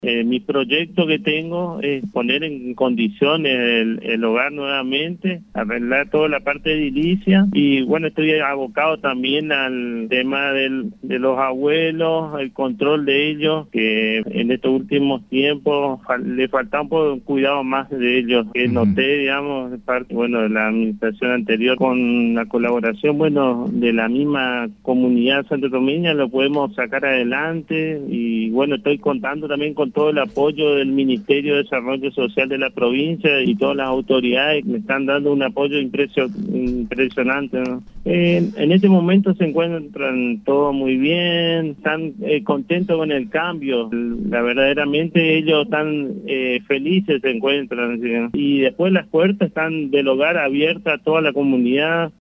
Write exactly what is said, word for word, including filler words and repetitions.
Eh, mi proyecto que tengo es poner en condiciones el, el hogar nuevamente, arreglar toda la parte edilicia y bueno, estoy abocado también al tema del, de los abuelos, el control de ellos, que en estos últimos tiempos fal, le falta un poco de cuidado más de ellos, que uh-huh. noté, digamos, de parte, bueno, de la administración anterior, con la colaboración, bueno, de la misma comunidad santotomeña, lo podemos sacar adelante y bueno, estoy contando también con todo el apoyo del Ministerio de Desarrollo Social de la provincia y todas las autoridades que me están dando un apoyo impresio, impresionante, ¿no? Eh, en este momento se encuentran todo muy bien, están eh, contentos con el cambio, la verdaderamente ellos están eh, felices se encuentran, ¿sí? Y después las puertas están del hogar abiertas a toda la comunidad.